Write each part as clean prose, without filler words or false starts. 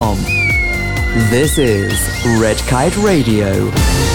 redkite.com. This is Red Kite Radio.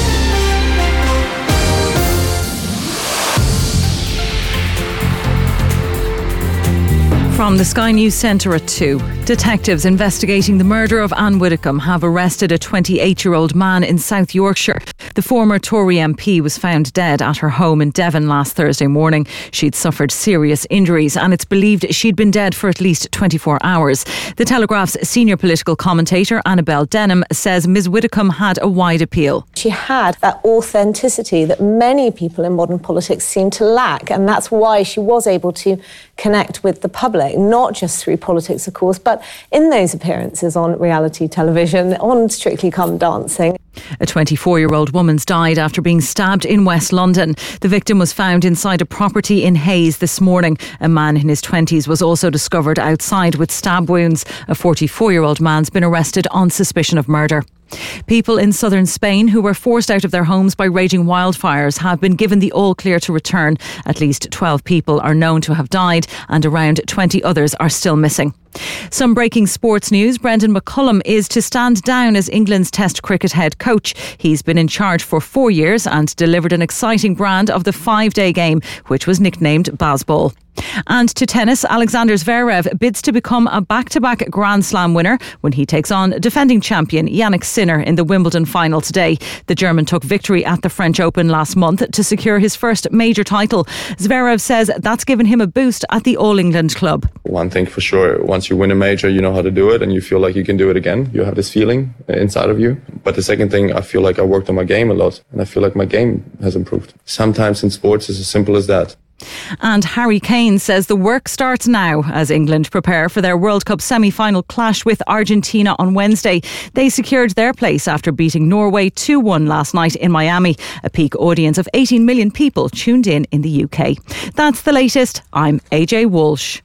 From the Sky News Centre at 2. Detectives investigating the murder of Anne Widdecombe have arrested a 28-year-old man in South Yorkshire. The former Tory MP was found dead at her home in Devon last Thursday morning. She'd suffered serious injuries and it's believed she'd been dead for at least 24 hours. The Telegraph's senior political commentator Annabel Denham says Ms Widdecombe had a wide appeal. She had that authenticity that many people in modern politics seem to lack, and that's why she was able to connect with the public, not just through politics, of course, but in those appearances on reality television, on Strictly Come Dancing. A 24-year-old woman's died after being stabbed in West London. The victim was found inside a property in Hayes this morning. A man in his 20s was also discovered outside with stab wounds. A 44-year-old man's been arrested on suspicion of murder. People in southern Spain who were forced out of their homes by raging wildfires have been given the all clear to return. At least 12 people are known to have died and around 20 others are still missing. Some breaking sports news. Brendan McCullum is to stand down as England's Test cricket head coach. He's been in charge for 4 years and delivered an exciting brand of the 5-day game, which was nicknamed Bazball. And to tennis, Alexander Zverev bids to become a back-to-back Grand Slam winner when he takes on defending champion Jannik Sinner in the Wimbledon final today. The German took victory at the French Open last month to secure his first major title. Zverev says that's given him a boost at the All England club. One thing for sure, once you win a major, you know how to do it and you feel like you can do it again. You have this feeling inside of you. But the second thing, I feel like I worked on my game a lot and I feel like my game has improved. Sometimes in sports it's as simple as that. And Harry Kane says the work starts now as England prepare for their World Cup semi-final clash with Argentina on Wednesday. They secured their place after beating Norway 2-1 last night in Miami. A peak audience of 18 million people tuned in the UK. That's the latest. I'm AJ Walsh.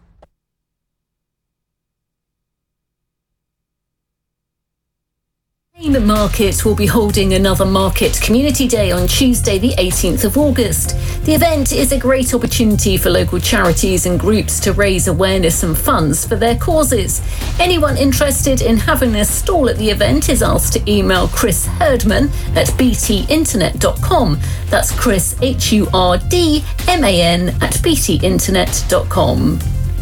Hayman Market will be holding another Market Community Day on Tuesday the 18th of August. The event is a great opportunity for local charities and groups to raise awareness and funds for their causes. Anyone interested in having a stall at the event is asked to email Chris Herdman at btinternet.com. That's Chris, HURDMAN at btinternet.com.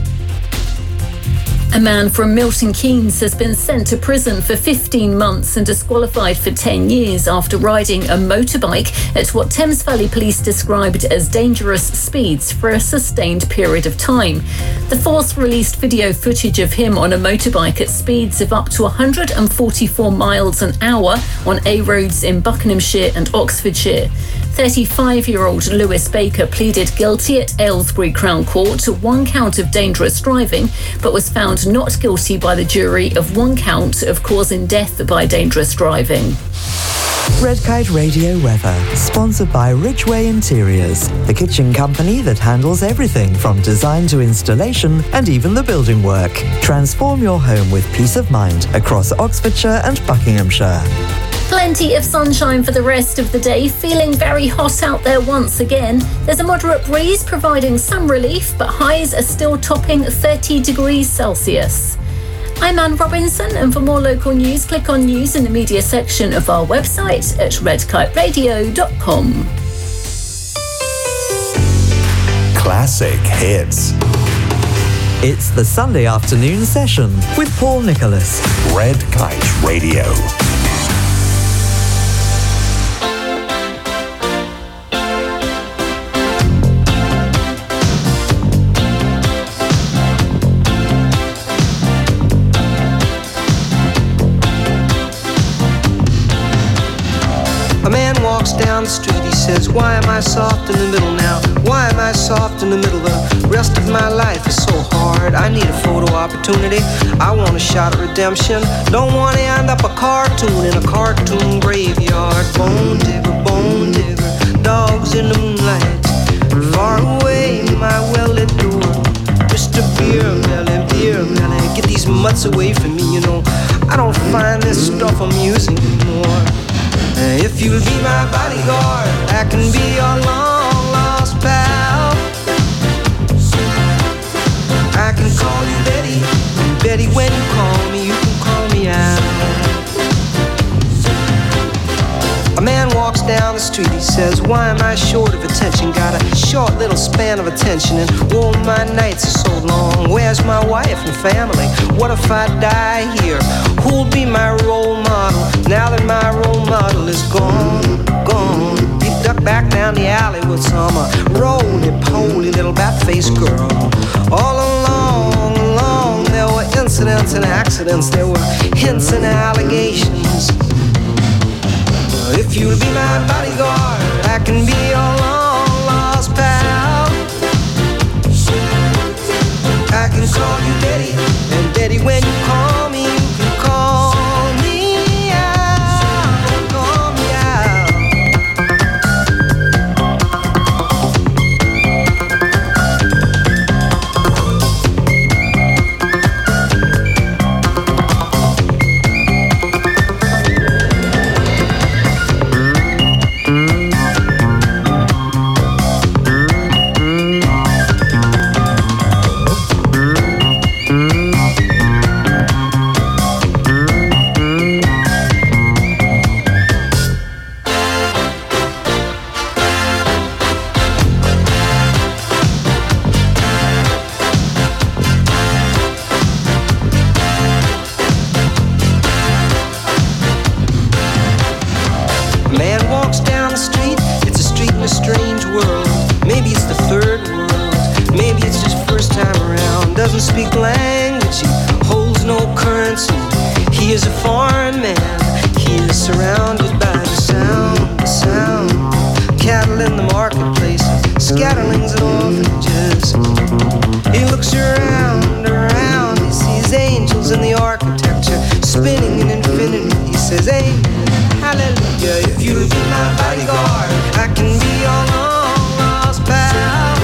A man from Milton Keynes has been sent to prison for 15 months and disqualified for 10 years after riding a motorbike at what Thames Valley Police described as dangerous speeds for a sustained period of time. The force released video footage of him on a motorbike at speeds of up to 144 miles an hour on A roads in Buckinghamshire and Oxfordshire. 35-year-old Lewis Baker pleaded guilty at Aylesbury Crown Court to 1 count of dangerous driving, but was found not guilty by the jury of 1 count of causing death by dangerous driving. Red Kite Radio weather, sponsored by Ridgeway Interiors, the kitchen company that handles everything from design to installation and even the building work. Transform your home with peace of mind across Oxfordshire and Buckinghamshire. Plenty of sunshine for the rest of the day, feeling very hot out there once again. There's a moderate breeze providing some relief, but highs are still topping 30 degrees Celsius. I'm Anne Robinson, and for more local news, click on news in the media section of our website at redkiteradio.com. Classic hits. It's the Sunday afternoon session with Paul Nicholas. Red Kite Radio. Down the street, he says, why am I soft in the middle now? Why am I soft in the middle? The rest of my life is so hard. I need a photo opportunity. I want a shot of redemption. Don't want to end up a cartoon in a cartoon graveyard. Bone digger, dogs in the moonlight. Far away, my well-lit door. Mr. Beer Melly, get these mutts away from me, you know. I don't find this stuff amusing anymore. If you'll be my bodyguard, I can be your long-lost pal. I can call you Betty, and Betty, when you call me, you can call me walks down the street, he says, why am I short of attention? Got a short little span of attention, and oh, my nights are so long. Where's my wife and family? What if I die here? Who'll be my role model now that my role model is gone, gone? He ducked back down the alley with some roly-poly little bat-faced girl. All along, there were incidents and accidents, there were hints and allegations. If you'll be my bodyguard, I can be your long-lost pal. I can call you Daddy, and Daddy, when you call me, you can call me out, call me out. Speak language, he holds no currency. He is a foreign man. He is surrounded by the sound. Cattle in the marketplace, scatterlings and orphanages. He looks around, he sees angels in the architecture, spinning in infinity. He says, hey, hallelujah, if you'll be my bodyguard, I can be your long-lost pal.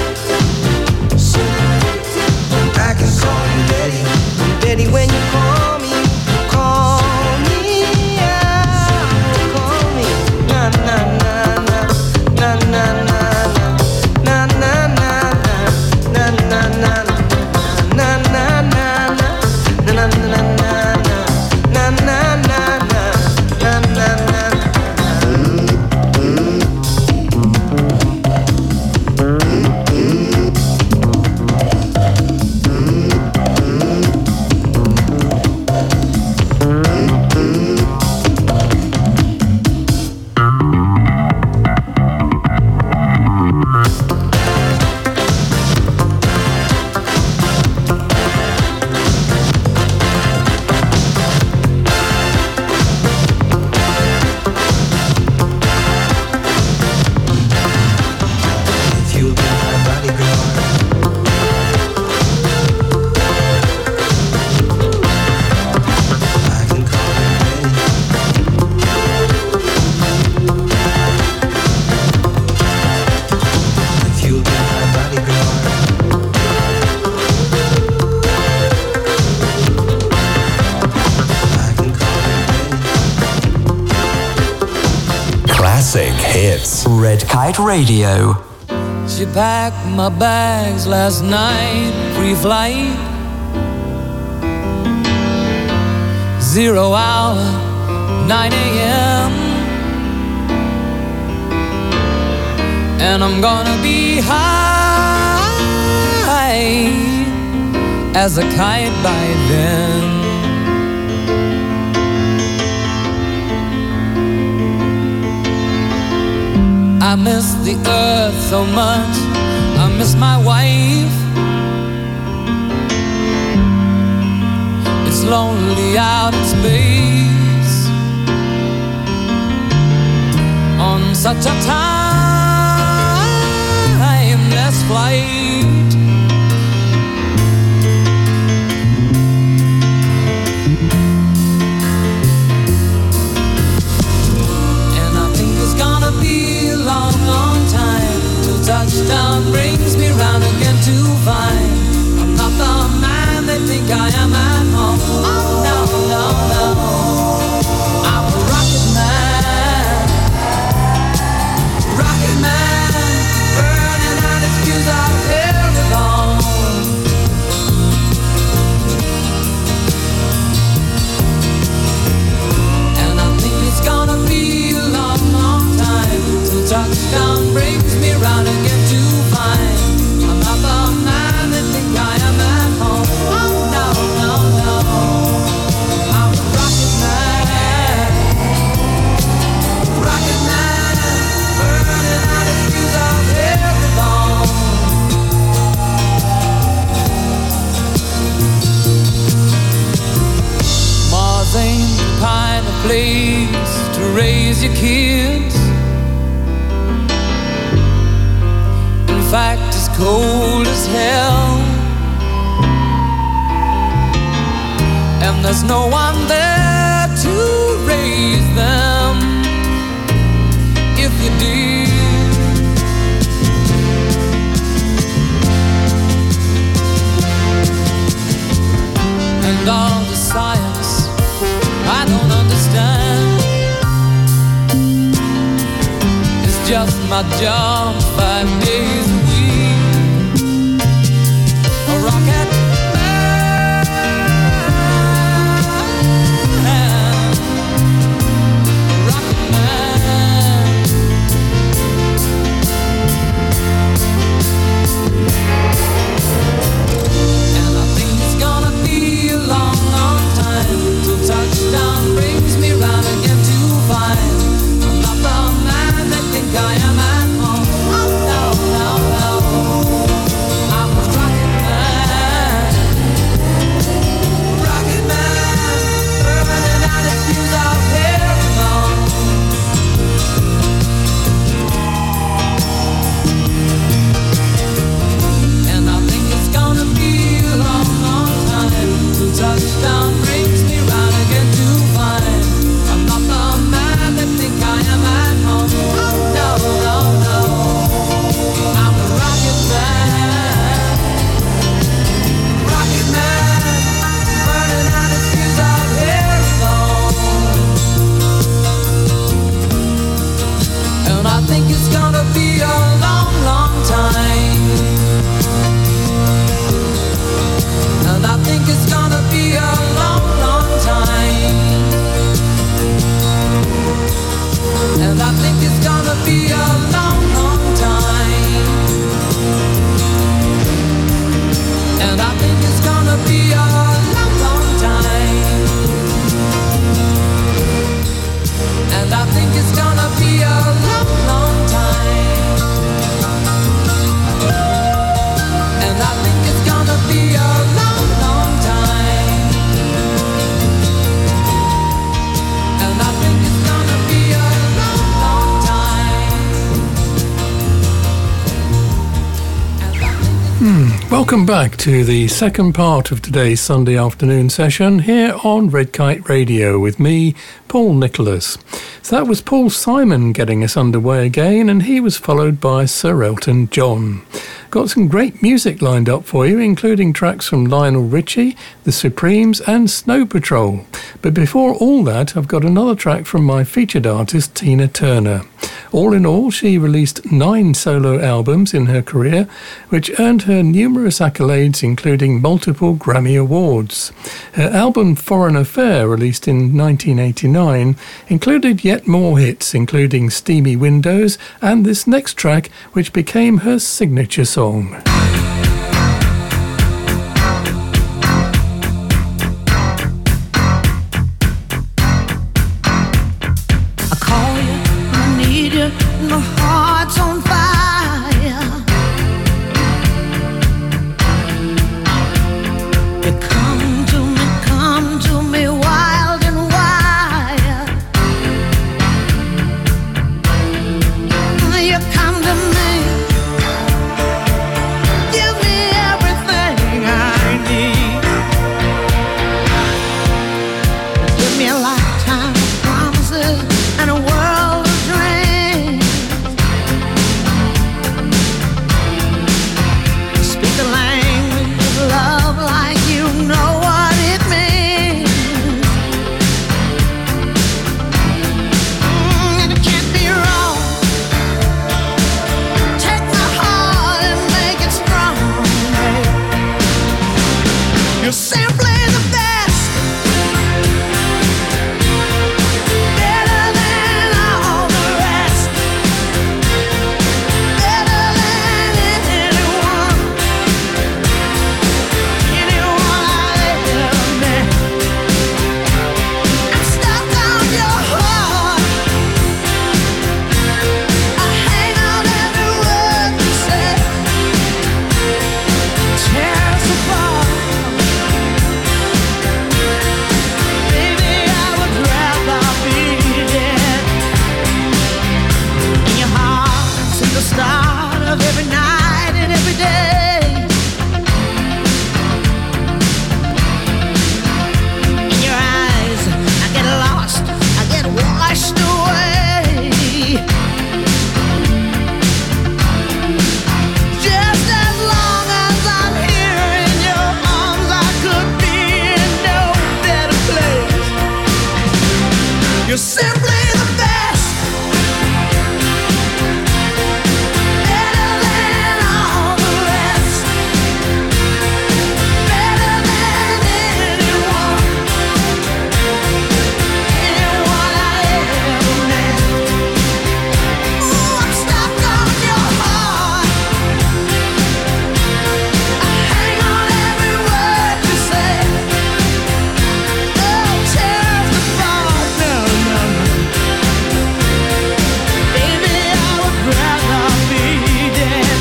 I can call you Daddy, Daddy, when you call me out, call me, na na na na, na na na na, na na na na, na na na na, na na na na, na na na Hits. Red Kite Radio. She packed my bags last night, pre-flight. 0 hour, 9 a.m. And I'm gonna be high as a kite by then. I miss the earth so much, I miss my wife. It's lonely out in space on such a timeless flight. And I think it's gonna be a long, long time till touchdown brings me round again to find I'm not the man they think I am at home. Oh, no, no, no. I'm a rocket man, burning out its fuse out here with kind of place to raise your kids. In fact, it's cold as hell, and there's no one there to raise them if you did. And all the science I don't understand, it's just my job 5 days a week. A rocket man, rocket man. And I think it's gonna be a long, long time till touchdown brings me round again to find I'm not the man they think I am at home. Oh no, no, no, I'm a rocket man, burning out his fuse out here alone. And I think it's gonna be a long, long time till touchdown brings me round again to find I'm not the man they think I am at home. Oh no, no, no, I'm a rocket man, burning out his fuse out here alone. And I think it's gonna be a long, long time. And I think it's gonna be a long, long time. And I think it's gonna be a long, long time. And I think it's gonna be a long, long time. And I think it's gonna be a long, long time. And I think it's gonna be a long, long time. And I think it's gonna be a long, long time. And I think it's Welcome back to the second part of today's Sunday afternoon session here on Red Kite Radio with me, Paul Nicholas. So that was Paul Simon getting us underway again, and he was followed by Sir Elton John. Got some great music lined up for you, including tracks from Lionel Richie, The Supremes and Snow Patrol. But before all that, I've got another track from my featured artist, Tina Turner. All in all, she released 9 solo albums in her career, which earned her numerous accolades, including multiple Grammy Awards. Her album Foreign Affair, released in 1989, included yet more hits, including Steamy Windows and this next track, which became her signature song. You're simply the best. You're simply the best. Better than all the rest. Better than anyone. Anyone I ever met. Ooh, I'm stuck on your heart. I hang on every word you say. Oh, tear us apart. No, no, no. Baby, I would rather be dead.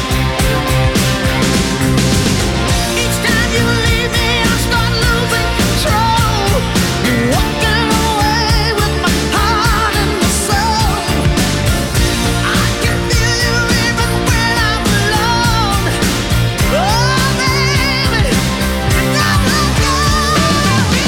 Each time you leave me, I start losing control. You're walking away with my heart and my soul. I can feel you even when I'm alone. Oh, baby, don't let go of me.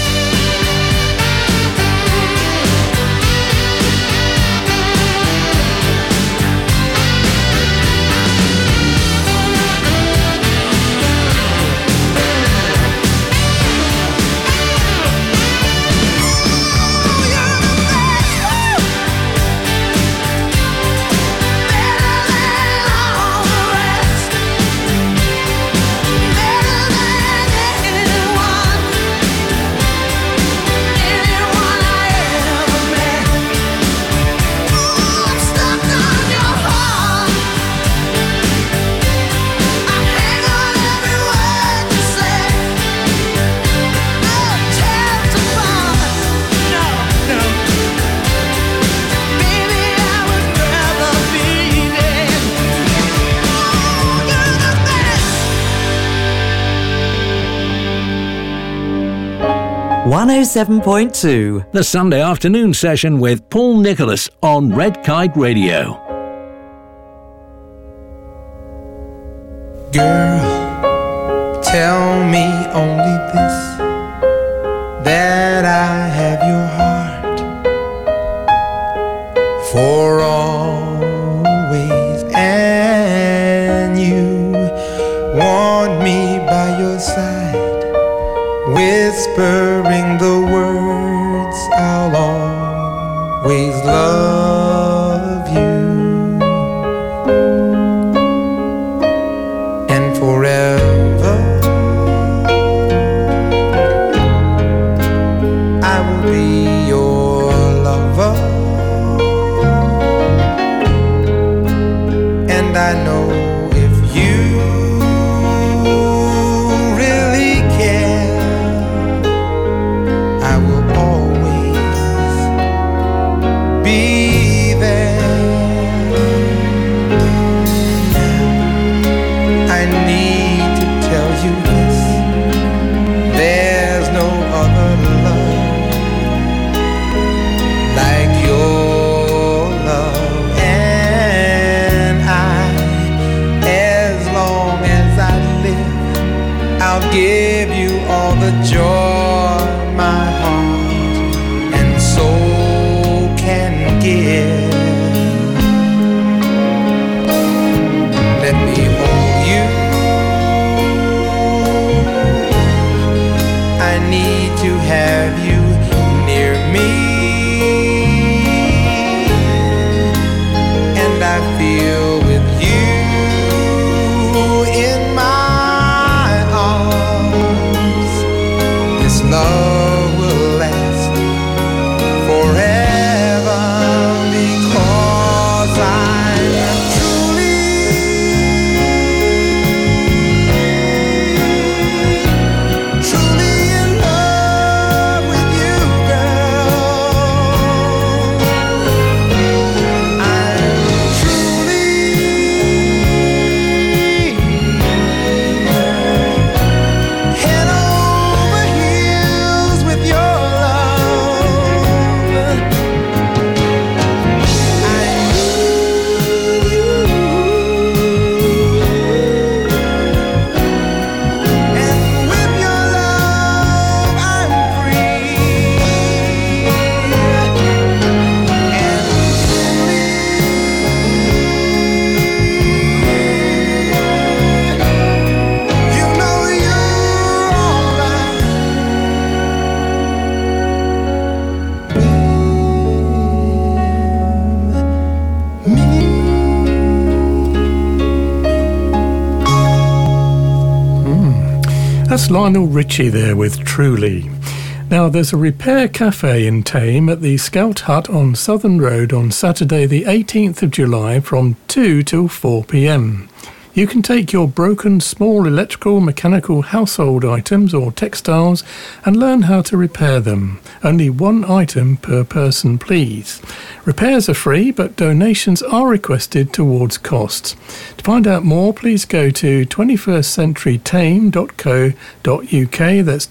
One 107.2. The Sunday afternoon session with Paul Nicholas on Red Kite Radio. Girl, tell me only this, that I have your heart for always, and you want me by your side, whispering the words, I'll always love you, and forever I will be your lover, and I know if you really care, I will always be there. Now I need to tell you this, there's no other love like your love, and I That's Lionel Richie there with Truly. Now, there's a repair cafe in Thame at the Scout Hut on Southern Road on Saturday the 18th of July from 2 till 4 p.m. You can take your broken small electrical, mechanical household items or textiles and learn how to repair them. Only one item per person, please. Repairs are free, but donations are requested towards costs. To find out more, please go to 21stcenturytame.co.uk. That's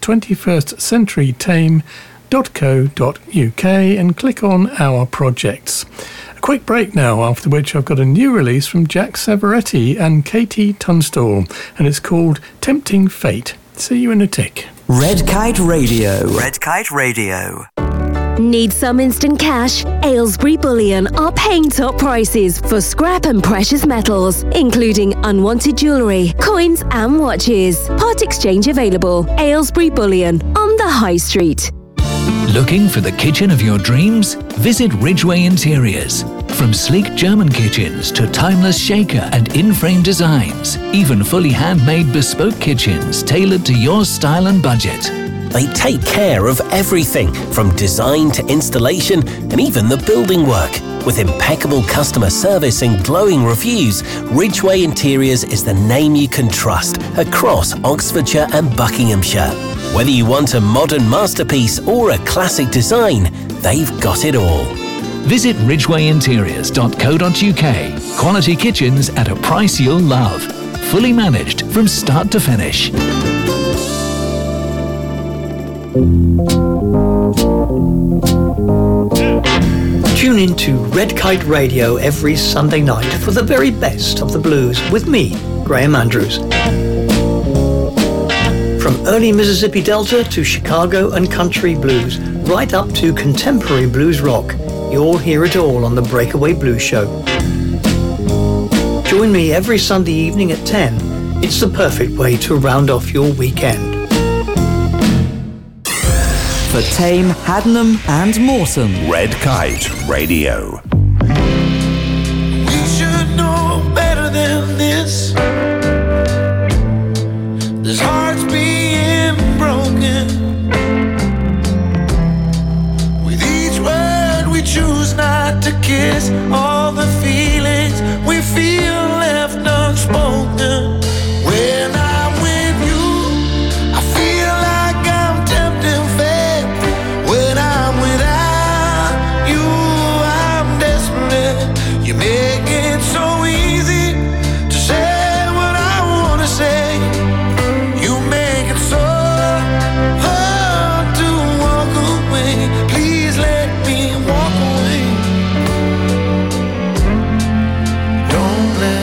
21stcenturytame.co.uk and click on Our Projects. Quick break now, after which I've got a new release from Jack Savoretti and Katie Tunstall, and it's called Tempting Fate. See you in a tick. Red Kite Radio. Red Kite Radio. Need some instant cash? Aylesbury Bullion are paying top prices for scrap and precious metals, including unwanted jewellery, coins and watches. Part exchange available. Aylesbury Bullion on the High Street. Looking for the kitchen of your dreams? Visit Ridgeway Interiors. From sleek German kitchens to timeless shaker and in-frame designs, even fully handmade bespoke kitchens tailored to your style and budget. They take care of everything, from design to installation and even the building work. With impeccable customer service and glowing reviews, Ridgeway Interiors is the name you can trust across Oxfordshire and Buckinghamshire. Whether you want a modern masterpiece or a classic design, they've got it all. Visit ridgwayinteriors.co.uk. Quality kitchens at a price you'll love. Fully managed from start to finish. Tune in to Red Kite Radio every Sunday night for the very best of the blues with me, Graham Andrews. From early Mississippi Delta to Chicago and country blues, right up to contemporary blues rock, you'll hear it all on the Breakaway Blues Show. Join me every Sunday evening at 10. It's the perfect way to round off your weekend. For Thame, Haddenham and Morecambe. Red Kite Radio. We should know better than this. There's hearts being broken. With each word we choose not to kiss, all the feelings we feel left unspoken. When I'm with you, I feel like I'm tempting fate. When I'm without you, I'm desperate. You make it so easy to say what I want to say. You make it so hard to walk away. Please let me walk away. Don't let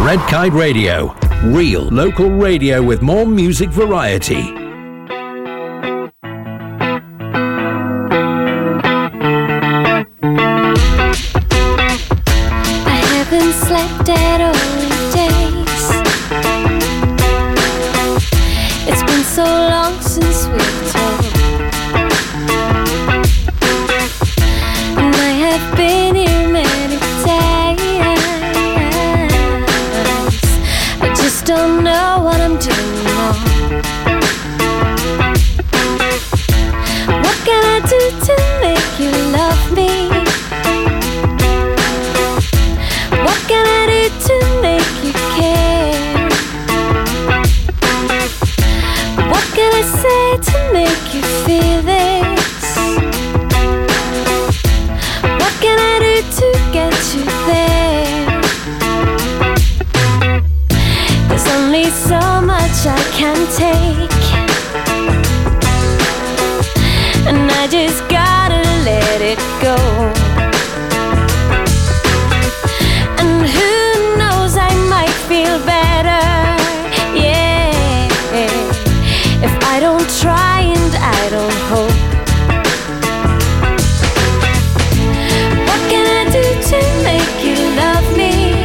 Red Kite Radio. Real local radio with more music variety. Slept at all days. It's been so long since we've talked, and I have been here many days. I just don't know what I'm doing wrong. What can I do to make you love me? What can I do to make you care? What can I say to make you feel this? What can I do to get you there? There's only so much I can take, and I just gotta let it go. Feel better, yeah, if I don't try and I don't hope. What can I do to make you love me?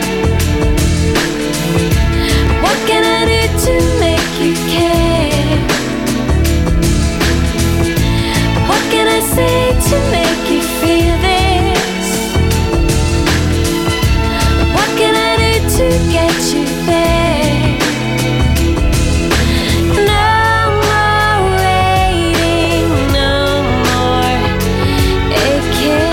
What can I do to make you care? What can I say to make you feel this? What can I do to get you there? No more waiting, no more aching.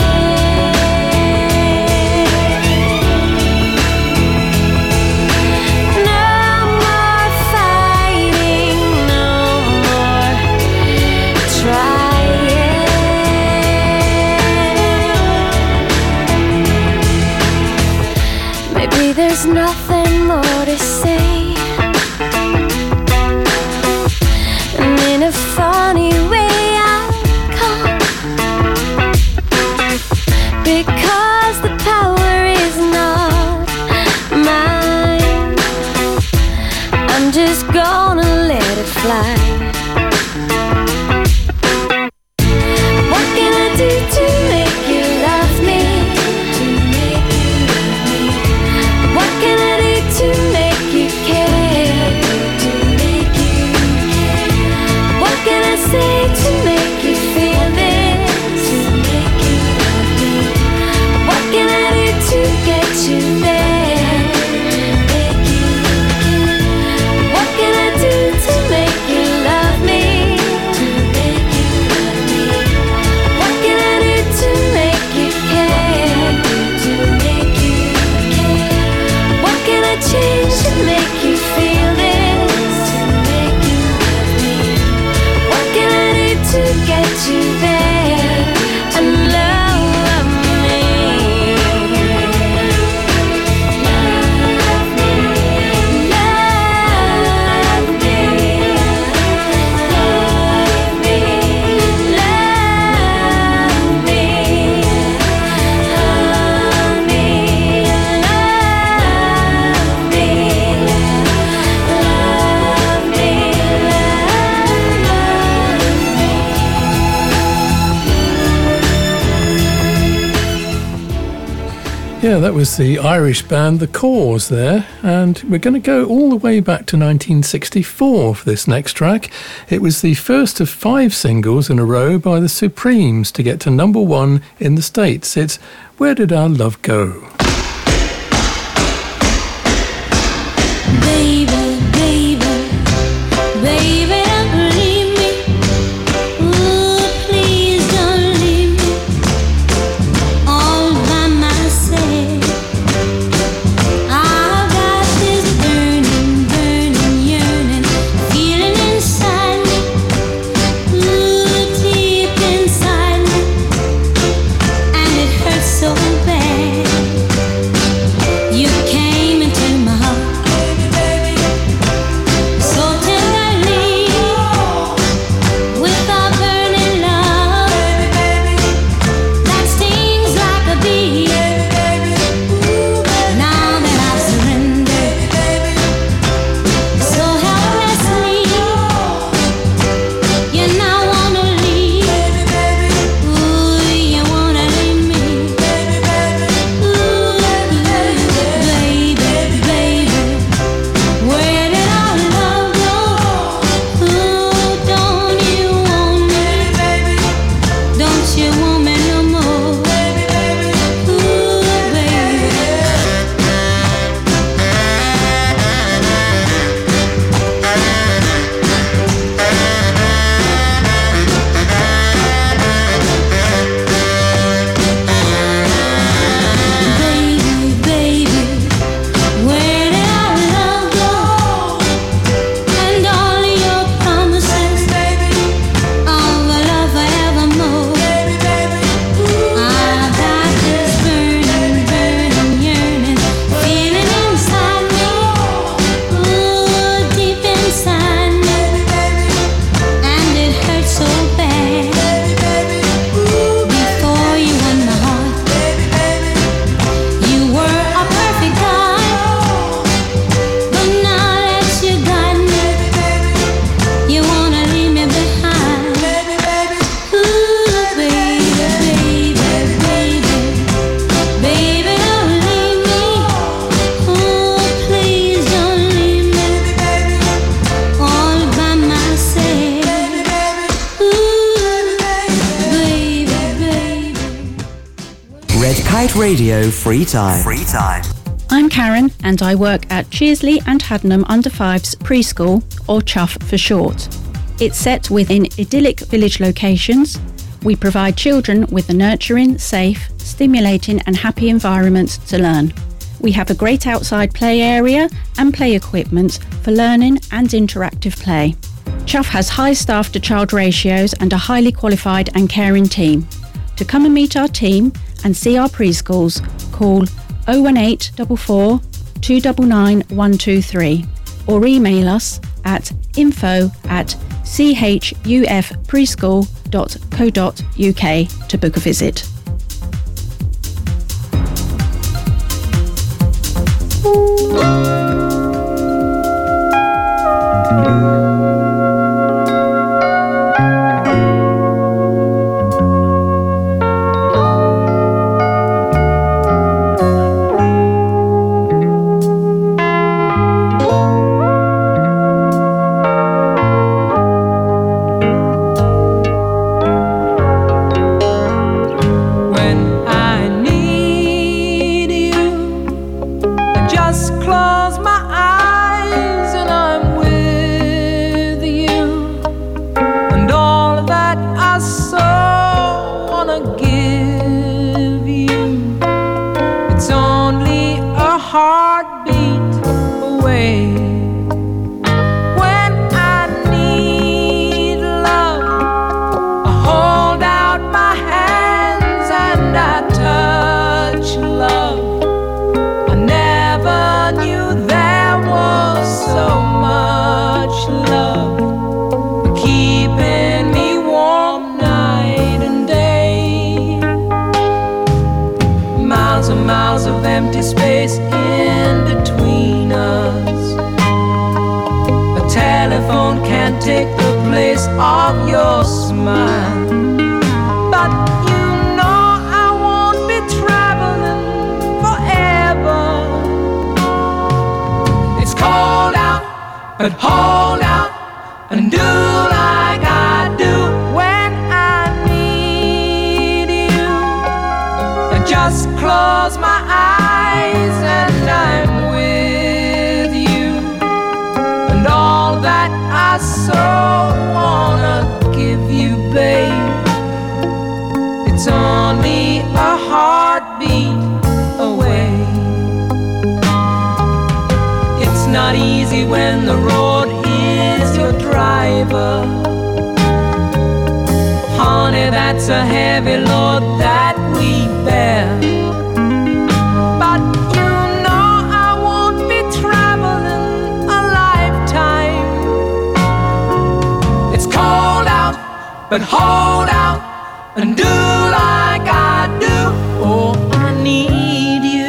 No more fighting, no more trying. Maybe there's nothing more to say, and in a funny way I'll come, because the power is not mine. I'm just gonna let it fly. What can I do to make you love me? What can I do to make you care? What can I say to make you feel this? What can I do to get you there? What can I do to make you love me? What can I do to make you care? What can I change to make you feel this? What can I do to get you there and love me? Love me, love me, love me, love me, love me, love me, love me, Yeah, that was the Irish band The Cause there, and we're going to go all the way back to 1964 for this next track. It was the first of 5 singles in a row by the Supremes to get to number 1 in the States. It's Where Did Our Love Go? Baby, baby, baby, don't leave me. Ooh, please don't leave me all by myself. I've got this burning, burning yearning feeling inside me, ooh, deep inside me, and it hurts so bad. Red Kite Radio Free Time. I'm Karen and I work at Cheersley and Haddenham Under 5s Preschool, or Chuff for short. It's set within idyllic village locations. We provide children with a nurturing, safe, stimulating and happy environment to learn. We have a great outside play area and play equipment for learning and interactive play. Chuff has high staff to child ratios and a highly qualified and caring team. To come and meet our team and see our preschools, call 01844 299 123 or email us at info@chufpreschool.co.uk to book a visit. But hold out and do like I do when I need you. I just close my eyes and I'm with you. And all that I so wanna give you, babe, it's only a heartbeat away. It's not easy when the road is your driver. Honey, that's a heavy load that we bear. But you know I won't be traveling a lifetime. It's cold out, but hold out and do like I do. Oh, I need you.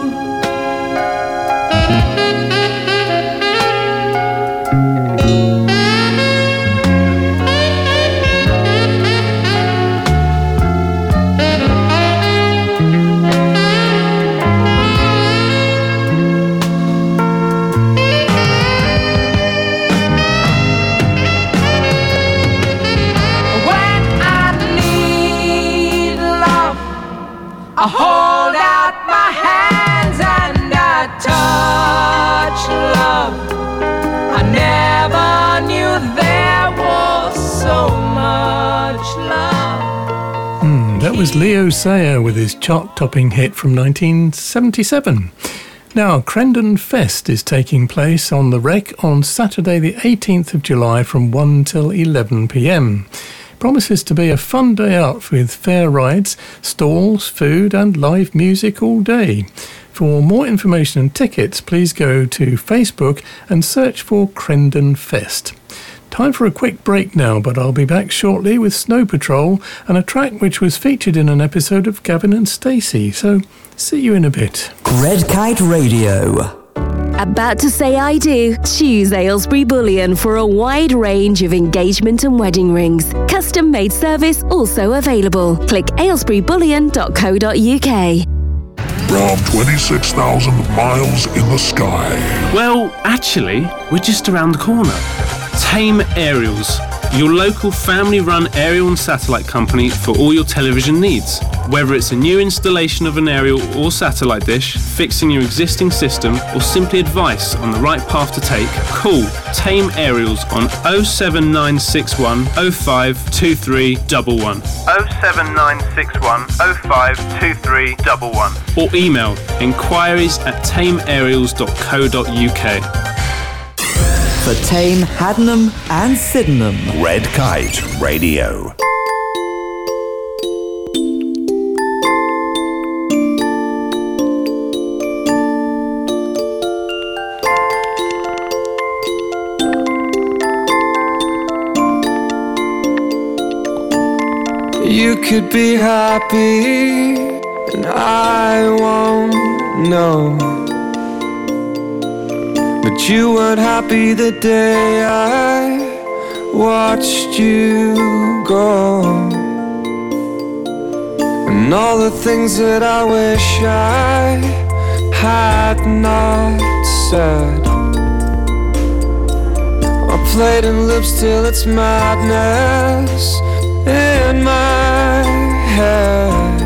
I hold out my hands and I touch love. I never knew there was so much love. That was Leo Sayer with his chart-topping hit from 1977. Now, Crendon Fest is taking place on the Rec on Saturday the 18th of July from 1 till 11 p.m. Promises to be a fun day out with fair rides, stalls, food and live music all day. For more information and tickets, please go to Facebook and search for Crendon Fest. Time for a quick break now, but I'll be back shortly with Snow Patrol and a track which was featured in an episode of Gavin and Stacey. So, see you in a bit. Red Kite Radio. About to say I do? Choose Aylesbury Bullion for a wide range of engagement and wedding rings. Custom made service also available. Click aylesburybullion.co.uk. From 26,000 miles in the sky. Well, actually, we're just around the corner. Tame Aerials, your local family-run aerial and satellite company for all your television needs. Whether it's a new installation of an aerial or satellite dish, fixing your existing system, or simply advice on the right path to take, call Tame Aerials on 07961 052311. 07961 052311. Or email inquiries@tameaerials.co.uk. For Tame, Haddenham and Sydenham. Red Kite Radio. You could be happy and I won't know, but you weren't happy the day I watched you go. And all the things that I wish I had not said are played in loops till it's madness in my head.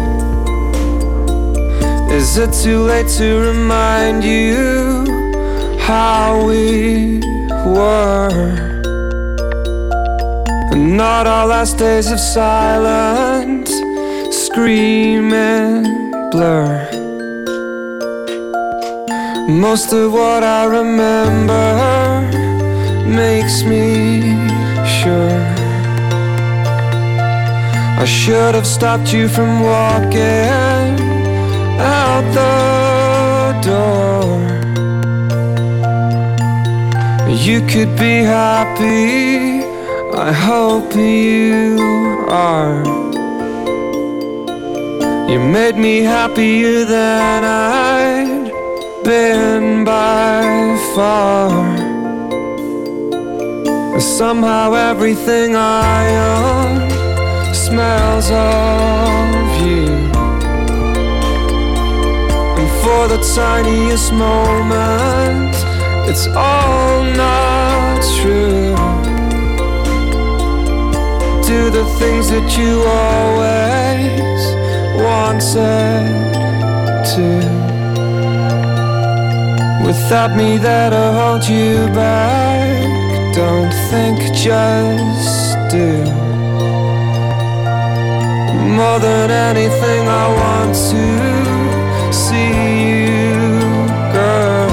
Is it too late to remind you how we were? And not our last days of silent scream and blur. Most of what I remember makes me sure I should have stopped you from walking out the door. You could be happy, I hope you are. You made me happier than I'd been by far. And somehow everything I own smells of you. And for the tiniest moment, it's all not true. Do the things that you always wanted to. Without me there to hold you back, don't think, just do. More than anything I want to see you, girl.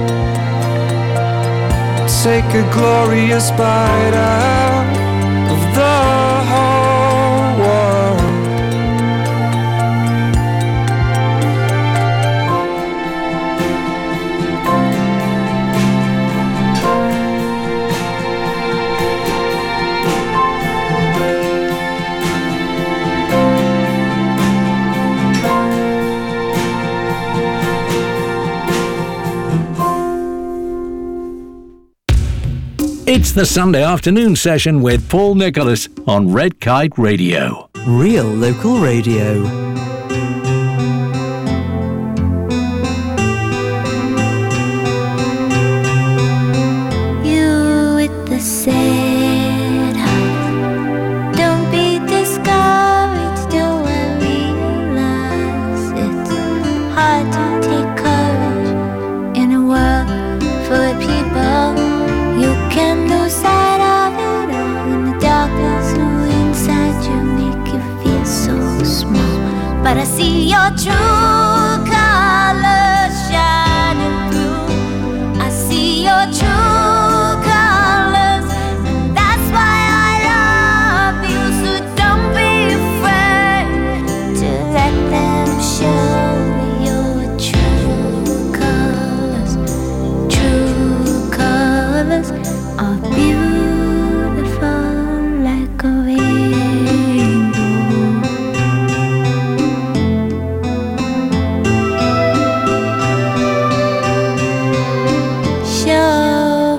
Take a glorious bite out of the whole world. It's the Sunday afternoon session with Paul Nicholas on Red Kite Radio. Real local radio. You with the sad heart, don't be discouraged, though I realize it's hard to take courage in a world full of people. You can lose sight of it all, and the darkness inside you make you feel so small. But I see your true colors shining through. I see your true colors, and that's why I love you. So don't be afraid to let them show your true colors. True colors are beautiful like a rainbow. Show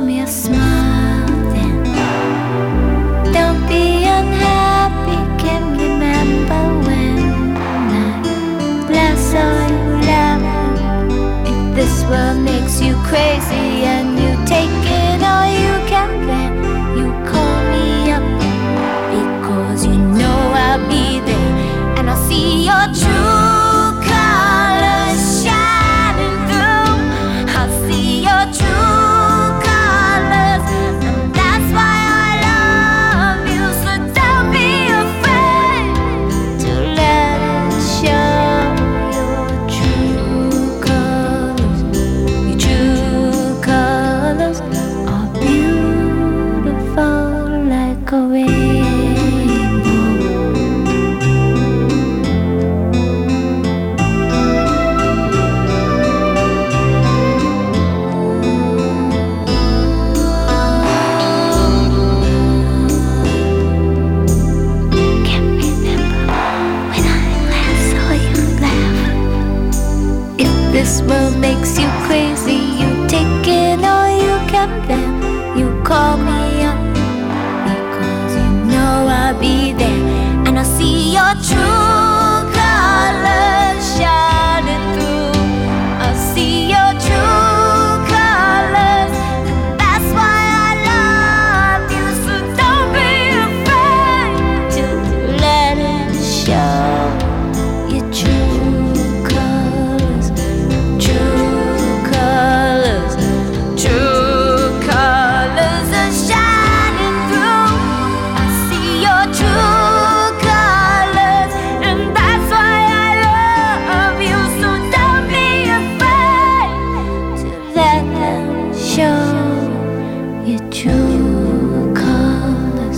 this world makes you crazy. You take it all you can bear. You call me up because you know I'll be there. And I see your true colors shining through. I see your true colors, and that's why I love you. So don't be afraid to let it show. Your true colors, true colors, true colors are shining through. I see your true colors, and that's why I love you. So don't be afraid to let them show. Your true colors,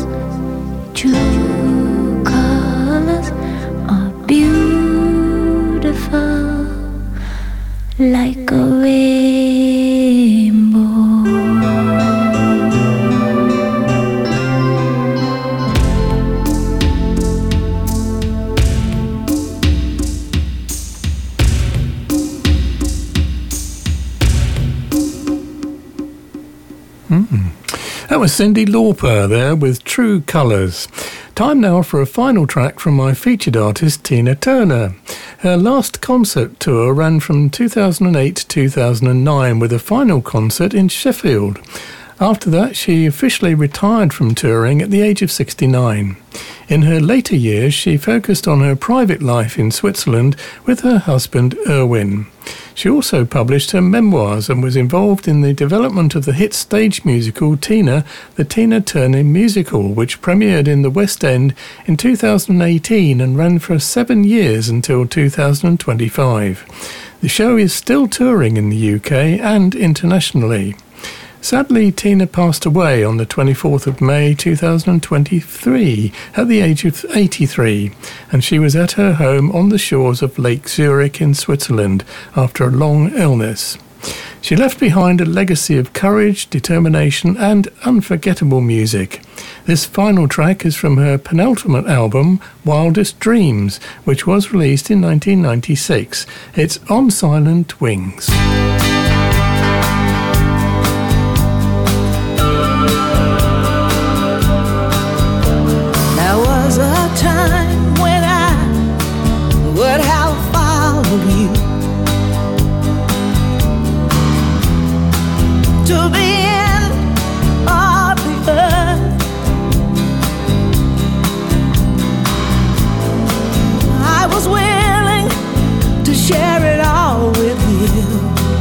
true colors are beautiful like a rainbow. That was Cyndi Lauper there with True Colours. Time now for a final track from my featured artist Tina Turner. Her last concert tour ran from 2008 to 2009 with a final concert in Sheffield. After that, she officially retired from touring at the age of 69. In her later years, she focused on her private life in Switzerland with her husband Erwin. She also published her memoirs and was involved in the development of the hit stage musical Tina, the Tina Turner Musical, which premiered in the West End in 2018 and ran for 7 years until 2025. The show is still touring in the UK and internationally. Sadly, Tina passed away on the 24th of May 2023 at the age of 83, and she was at her home on the shores of Lake Zurich in Switzerland after a long illness. She left behind a legacy of courage, determination and unforgettable music. This final track is from her penultimate album, Wildest Dreams, which was released in 1996. It's On Silent Wings. There was a time when I would have followed you to the end of the earth. I was willing to share it all with you.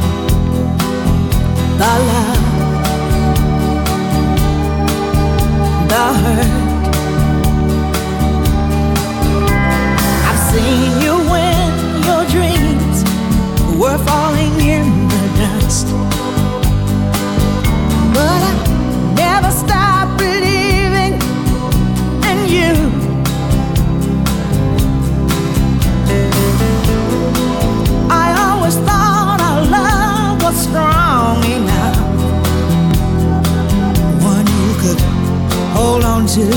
The love, the hurt. I've seen you when your dreams were falling in the dust, but I never stopped believing in you. I always thought our love was strong enough, one you could hold on to.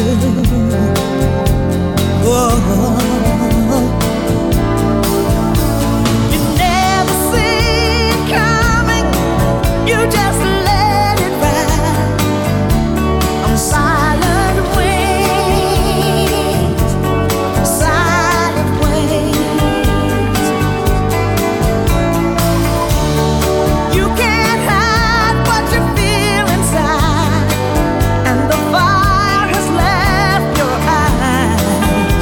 Whoa. You never see it coming, you just let it ride on silent wings, silent wings. You can't hide what you feel inside, and the fire has left your eyes.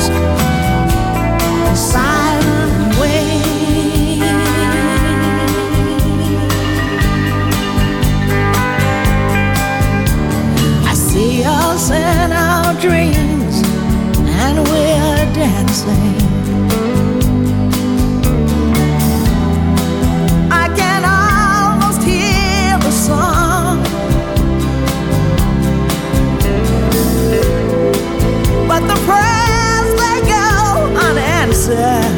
Silent wings. I see us in our dreams, and we're dancing. I can almost hear the song, but the prayers they go unanswered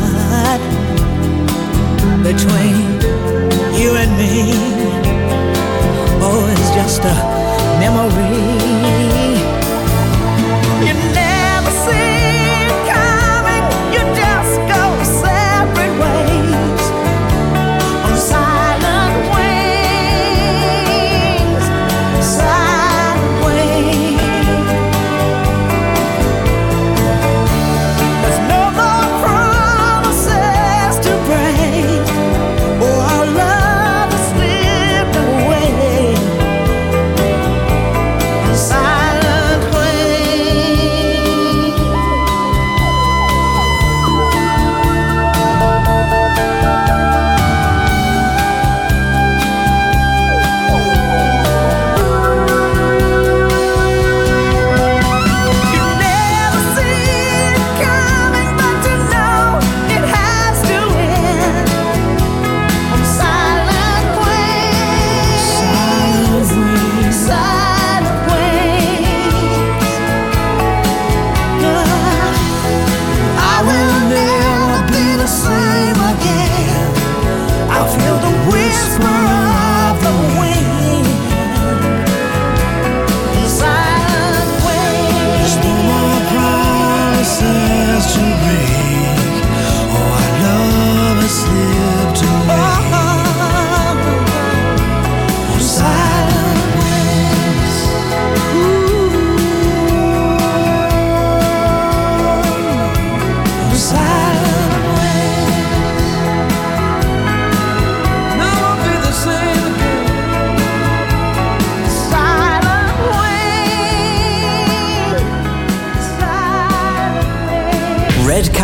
between you and me. Oh, it's just a memory. You never see it coming, you just go separate ways.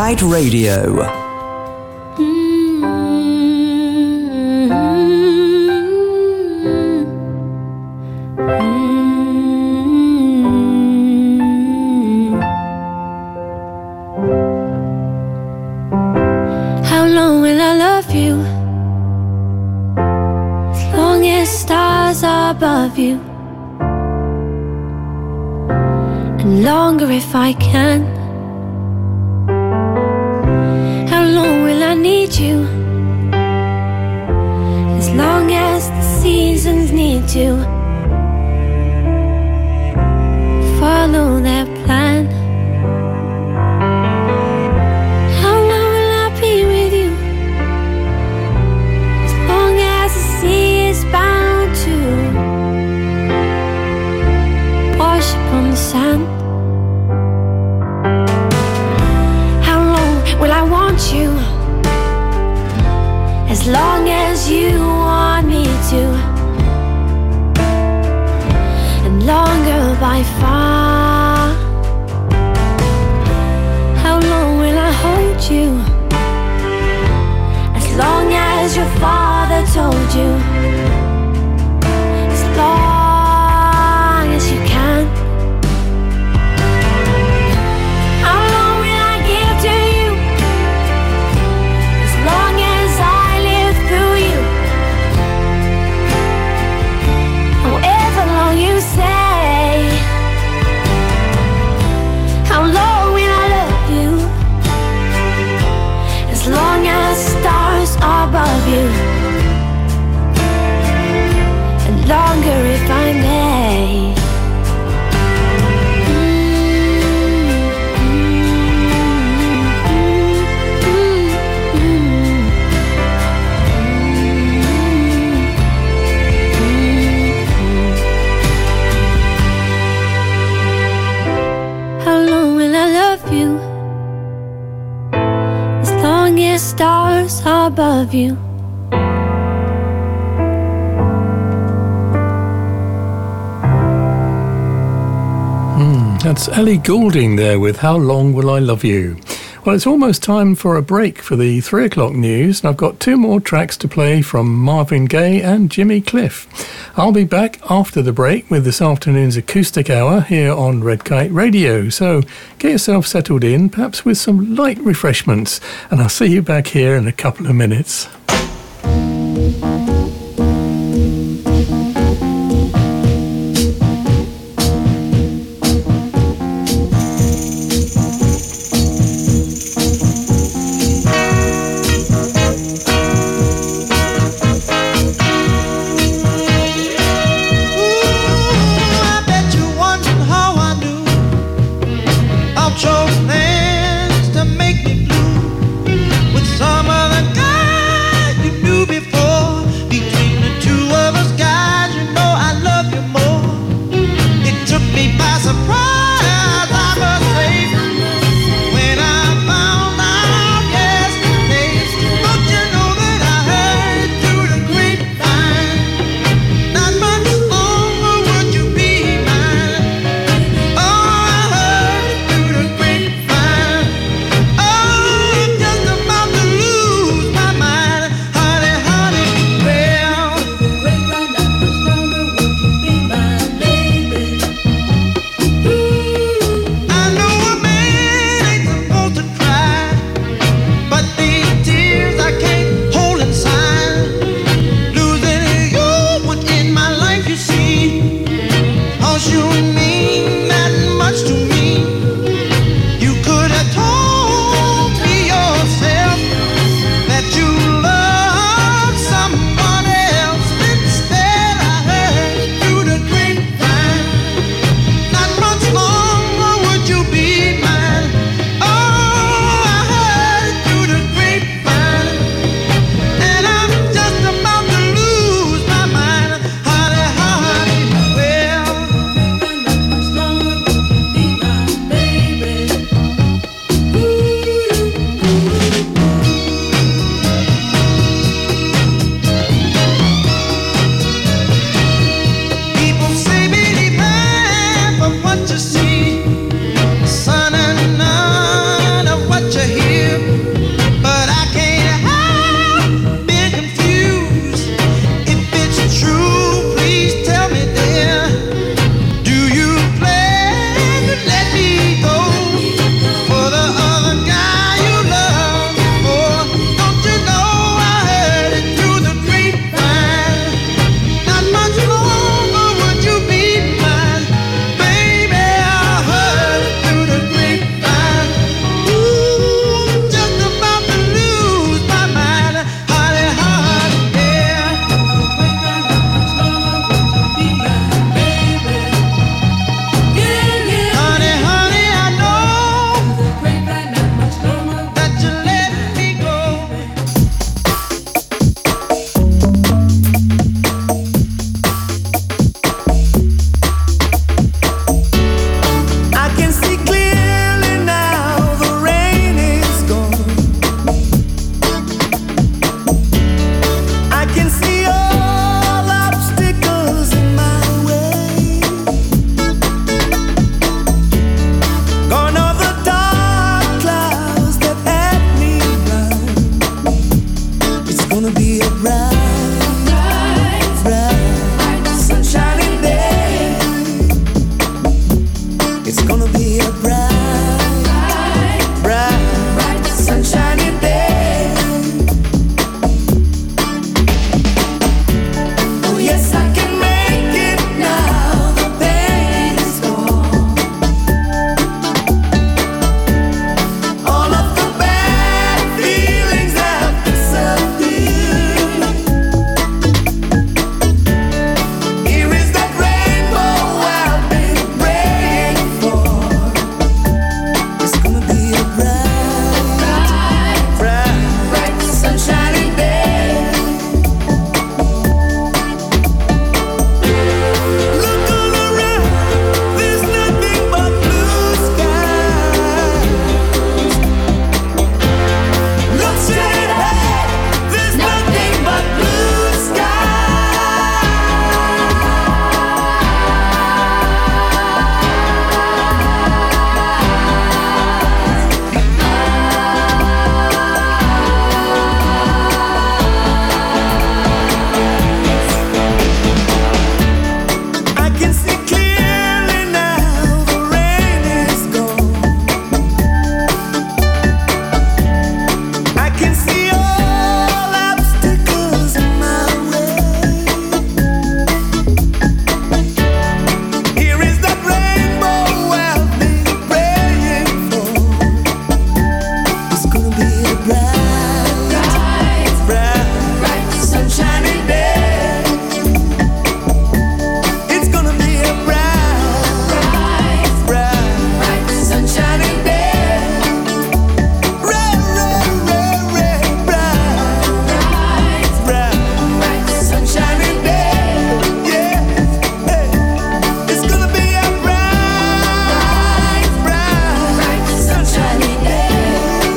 Kite Radio. How long will I love you? As long as stars are above you, and longer if I can. How long will I need you? As long as the seasons need to follow their plan. How long will I be with you? As long as the sea is bound to wash upon the sand. How long will I want you? As long as you want me to, and longer by far. How long will I hold you? As long as your father told you. As long as you can. How long will I give to you? As long as I live through you. However long you say. How long will I love you? As long as stars are above you, and longer if I may. How long will I love you? As long as stars are above you. That's Ellie Goulding there with How Long Will I Love You? Well, it's almost time for a break for the 3 o'clock news, and I've got 2 more tracks to play from Marvin Gaye and Jimmy Cliff. I'll be back after the break with this afternoon's acoustic hour here on Red Kite Radio, so get yourself settled in, perhaps with some light refreshments, and I'll see you back here in a couple of minutes. Plans to make me blue with some other guy you gonna be a bright, bright, sunshiny day. It's gonna be a bright, bright, sunshiny day. Oh yes, I can make it now. The pain is gone. All of the bad feelings have disappeared. Here is that rainbow I've been praying for. It's gonna be a bright, bright, sunshiny day. Look all around, there's nothing but blue skies. Look straight ahead, there's nothing but blue I can see clearly now, the rain is gone. I can see all obstacles in my way. Here is that rainbow I've been praying for. It's gonna be a bright, bright, sunshiny day. It's gonna be a bright, bright, sunshiny day. Bright, bright, sunshiny day. Yeah, hey. It's gonna be a bright, bright, sunshiny day.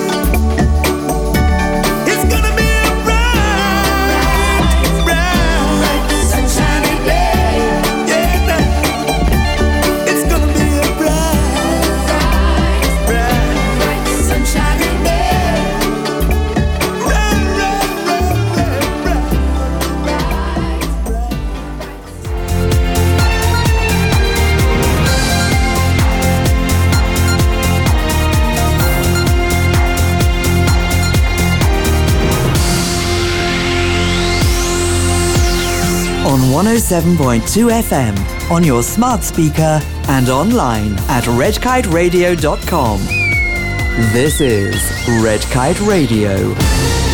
It's gonna be a bright, bright, sunshiny day. Yeah, it's gonna be a bright, bright, sunshiny day. On 107.2 FM, on your smart speaker and online at redkiteradio.com. This is Red Kite Radio.